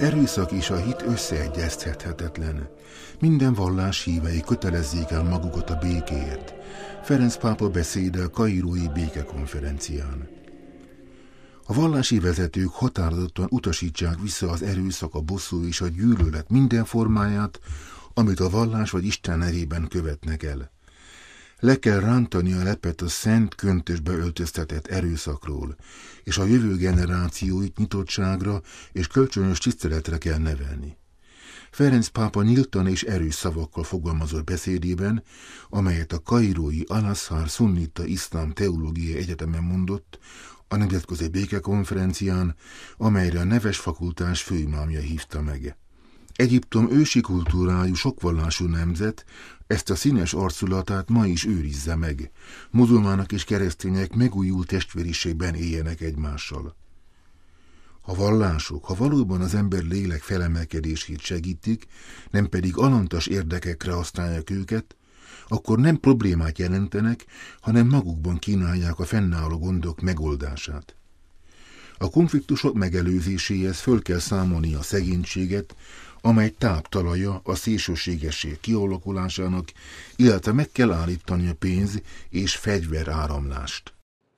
erőszak és a hit összeegyeztethetetlen. Minden vallás hívei kötelezzék el magukat a békéért. Ferenc pápa beszéde a kairói békekonferencián. A vallási vezetők határozottan utasítsák vissza az erőszak, a bosszú és a gyűlölet minden formáját, amit a vallás vagy Isten nevében követnek el. Le kell rántani a lepet a szent köntösbe öltöztetett erőszakról, és a jövő generációit nyitottságra és kölcsönös tiszteletre kell nevelni. Ferenc pápa nyíltan és erős szavakkal fogalmazott beszédében, amelyet a kairói Al-Azhar Szunnita Iszlám Teológiai Egyetemen mondott, a Nemzetközi Békekonferencián, amelyre a neves fakultás főimámja hívta meg. Egyiptom ősi kultúrájú, sokvallású nemzet ezt a színes arculatát ma is őrizze meg. Muzulmánok és keresztények megújult testvériségben éljenek egymással. Ha vallások, ha valóban az ember lélek felemelkedését segítik, nem pedig alantas érdekekre használják őket, akkor nem problémát jelentenek, hanem magukban kínálják a fennálló gondok megoldását. A konfliktusok megelőzéséhez föl kell számolni a szegénységet, amely táptalaja a szélsőségesség kialakulásának, illetve meg kell állítani a pénz- és fegyveráramlást.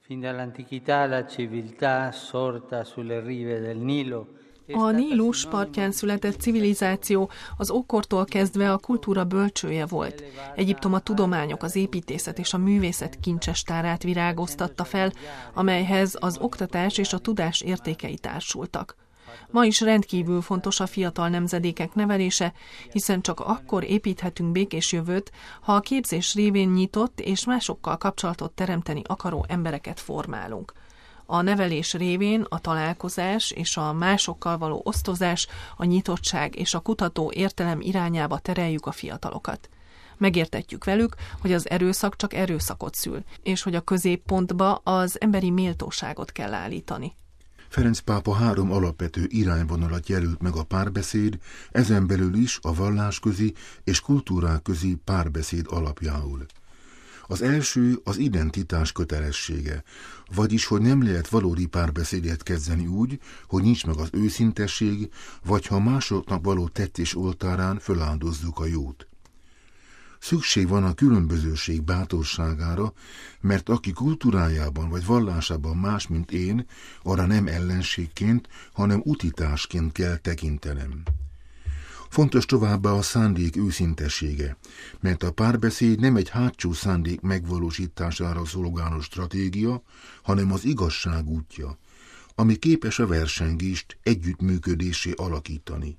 A Nílus partján született civilizáció az ókortól kezdve a kultúra bölcsője volt. Egyiptom a tudományok, az építészet és a művészet kincsestárát virágoztatta fel, amelyhez az oktatás és a tudás értékei társultak. Ma is rendkívül fontos a fiatal nemzedékek nevelése, hiszen csak akkor építhetünk békés jövőt, ha a képzés révén nyitott és másokkal kapcsolatot teremteni akaró embereket formálunk. A nevelés révén a találkozás és a másokkal való osztozás, a nyitottság és a kutató értelem irányába tereljük a fiatalokat. Megértetjük velük, hogy az erőszak csak erőszakot szül, és hogy a középpontba az emberi méltóságot kell állítani. Ferenc pápa 3 alapvető irányvonalat jelölt meg a párbeszéd, ezen belül is a vallásközi és kultúráközi párbeszéd alapjául. Az első az identitás kötelessége, vagyis, hogy nem lehet valódi párbeszédet kezdeni úgy, hogy nincs meg az őszintesség, vagy ha másoknak való tettés oltárán föláldozzuk a jót. Szükség van a különbözőség bátorságára, mert aki kultúrájában vagy vallásában más, mint én, arra nem ellenségként, hanem utitásként kell tekintenem. Fontos továbbá a szándék őszintessége, mert a párbeszéd nem egy hátsó szándék megvalósítására szolgáló stratégia, hanem az igazság útja, ami képes a versengést együttműködésé alakítani.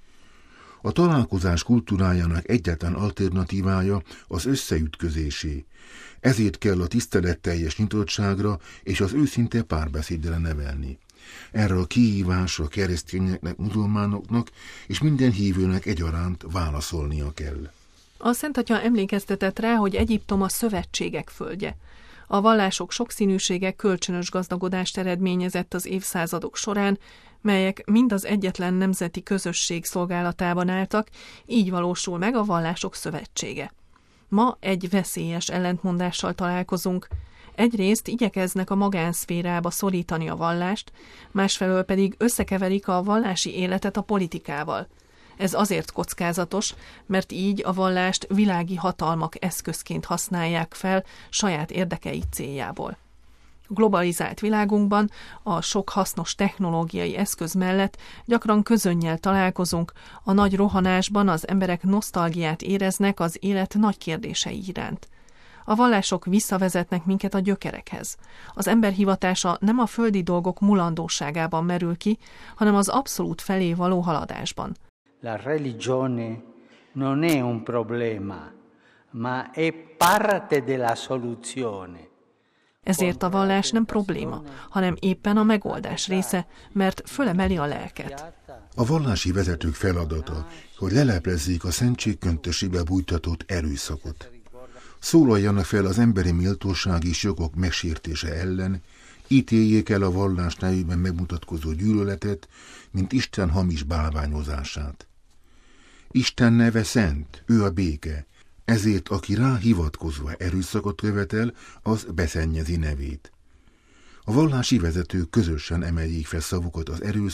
A találkozás kultúrájának egyetlen alternatívája az összeütközésé, ezért kell a tiszteletteljes nyitottságra és az őszinte párbeszédre nevelni. Erre a kihívásra keresztényeknek, muzulmánoknak és minden hívőnek egyaránt válaszolnia kell. A Szentatya emlékeztetett rá, hogy Egyiptom a szövetségek földje. A vallások sokszínűsége kölcsönös gazdagodást eredményezett az évszázadok során, melyek mind az egyetlen nemzeti közösség szolgálatában álltak, így valósul meg a vallások szövetsége. Ma egy veszélyes ellentmondással találkozunk. Egyrészt igyekeznek a magánszférába szorítani a vallást, másfelől pedig összekeverik a vallási életet a politikával. Ez azért kockázatos, mert így a vallást világi hatalmak eszközként használják fel saját érdekeik céljából. Globalizált világunkban a sok hasznos technológiai eszköz mellett gyakran közönnyel találkozunk, a nagy rohanásban az emberek nosztalgiát éreznek az élet nagy kérdései iránt. A vallások visszavezetnek minket a gyökerekhez. Az ember hivatása nem a földi dolgok mulandóságában merül ki, hanem az abszolút felé való haladásban. La religione non è un problema, ma è parte della soluzione. Ezért a vallás nem probléma, hanem éppen a megoldás része, mert fölemeli a lelket. A vallási vezetők feladata, hogy leleplezzék a szentség köntösébe bújtatott erőszakot. Szólaljanak fel az emberi méltóság és jogok megsértése ellen, ítéljék el a vallás nevében megmutatkozó gyűlöletet, mint Isten hamis bálványozását. Isten neve szent, ő a béke, ezért aki rá hivatkozva erőszakot követel, az beszennyezi nevét. A vallási vezetők közösen emeljék fel szavukat az erőszak,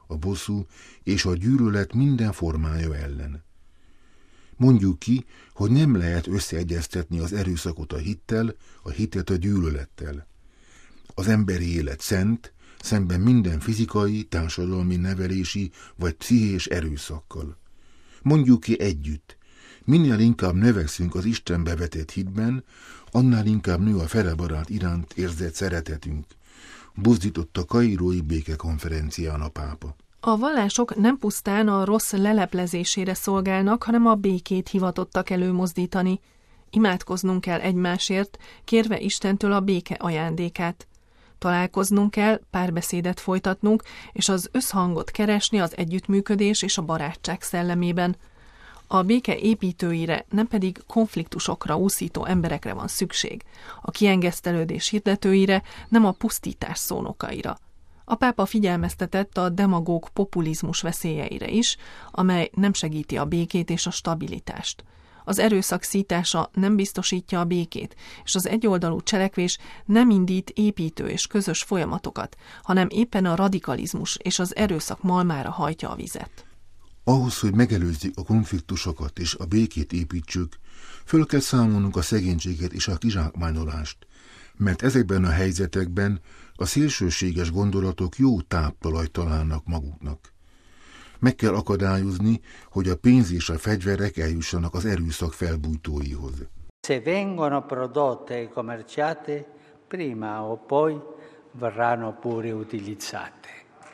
a bosszú és a gyűlölet minden formája ellen. Mondjuk ki, hogy nem lehet összeegyeztetni az erőszakot a hittel, a hitet a gyűlölettel. Az emberi élet szent, szemben minden fizikai, társadalmi, nevelési vagy pszichés erőszakkal. Mondjuk ki együtt, minél inkább növekszünk az Istenbe vetett hitben, annál inkább nő a felebarát iránt érzett szeretetünk, buzdított a kairói békekonferencián a pápa. A vallások nem pusztán a rossz leleplezésére szolgálnak, hanem a békét hivatottak előmozdítani. Imádkoznunk kell egymásért, kérve Istentől a béke ajándékát. Találkoznunk kell, párbeszédet folytatnunk, és az összhangot keresni az együttműködés és a barátság szellemében. A béke építőire, nem pedig konfliktusokra úszító emberekre van szükség, a kiengesztelődés hirdetőire, nem a pusztítás szónokaira. A pápa figyelmeztetett a demagóg populizmus veszélyeire is, amely nem segíti a békét és a stabilitást. Az erőszak szítása nem biztosítja a békét, és az egyoldalú cselekvés nem indít építő és közös folyamatokat, hanem éppen a radikalizmus és az erőszak malmára hajtja a vizet. Ahhoz, hogy megelőzzük a konfliktusokat és a békét építsük, föl kell számolnunk a szegénységet és a kizsákmányolást, mert ezekben a helyzetekben a szélsőséges gondolatok jó táptalajt találnak maguknak. Meg kell akadályozni, hogy a pénz és a fegyverek eljussanak az erőszak felbújtóihoz. Se vengono prodotte e commerciate, prima o poi verranno pure utilizzate.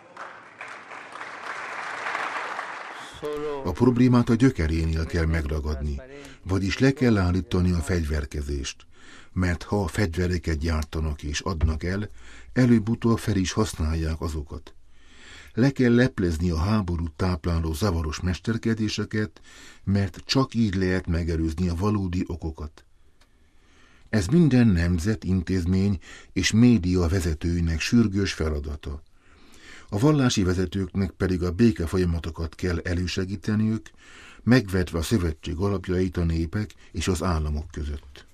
A problémát a gyökerénél kell megragadni, vagyis le kell állítani a fegyverkezést, mert ha a fegyvereket gyártanak és adnak el, előbb-utóbb fel is használják azokat. Le kell leplezni a háborút tápláló zavaros mesterkedéseket, mert csak így lehet megelőzni a valódi okokat. Ez minden nemzet, intézmény és média vezetőinek sürgős feladata. A vallási vezetőknek pedig a béke folyamatokat kell elősegíteniük, megvetve a szövetség alapjait a népek és az államok között.